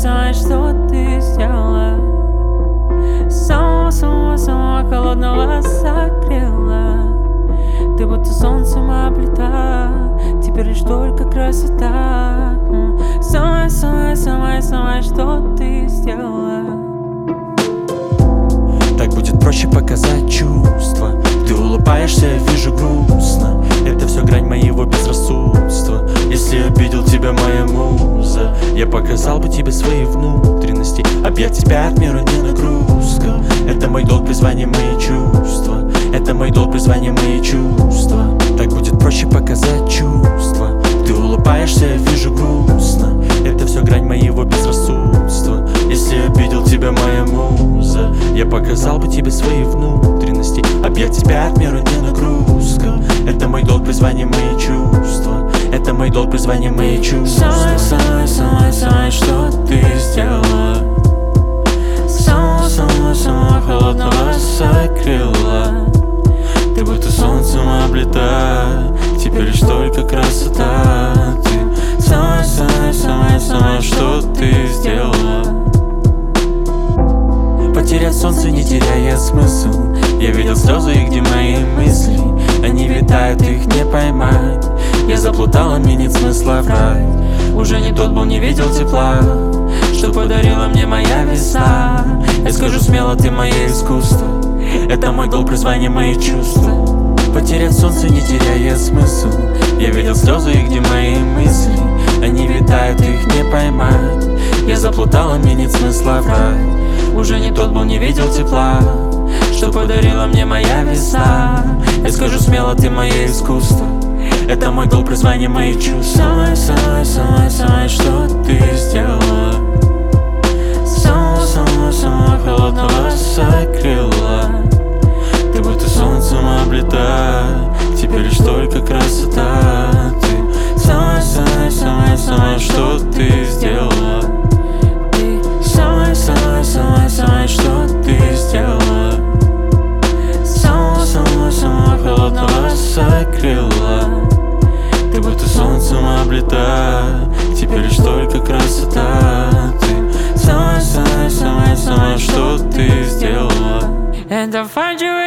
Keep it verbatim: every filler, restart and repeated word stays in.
самое, что ты сделала. Самого-самого-самого холодного согрела. Ты будто солнцем облита, теперь лишь только красота. Самое-самое-самое-самое, что ты сделала. Так будет проще показать чувства. Ты улыбаешься, я вижу грустно. Это все грань моего безрассудства. Если обидел тебя моя муза, я показал бы тебе свои внутренности. Объять тебя от мира не нагрузка. Это мой долг, призвание, мои чувства. Это мой долг, призвание, мои чувства. Так будет проще показать чувства. Ты улыбаешься, я вижу грустно. Это все грань моего безрассудства. Если обидел тебя моя муза, я показал бы тебе свои внутренности. Объять тебя от мира не нагрузка. Это мой долг, призвание, мои чувства. Это мой долг, призвание, мои чувства. Самое-самое-самое-самое, что ты сделала. Самого-самого-самого холодного согрела. Ты будто солнцем облита, теперь лишь только красота. Ты самое-самое-самое-самое, что ты сделала. Потерять солнце, не теряя смысл. Я видел слезы, и где мои мысли? Они витают, их не поймать. Я заплутала, мне нет смысла врать. Уже не тот был, не видел тепла, что подарила мне моя весна. Я скажу смело, ты мое искусство. Это мой долг, призвание, мои чувства. Потерять солнце, не теряя смысл. Я видел слезы, и где мои мысли? Они витают, их не поймать. Я заплутала, мне нет смысла врать. Уже не тот был, не видел тепла, что подарила мне моя весна. Я скажу смело, ты мое искусство. Это мой долг, призвание, мои чувства. Самое-самое-самое-самое, что ты сделала. Самого-самого-самого холодного согрела. Ты будто солнцем облита, теперь лишь только красота. Ты самое-самое-самое-самое, что ты сделала. Ты самое-самое-самое-самое, что ты сделала. Самого-самого-самого холодного согрела. Ты будто солнцем облита, теперь лишь только красота. Ты самое-самое-самое-самое, что ты сделала. And I find you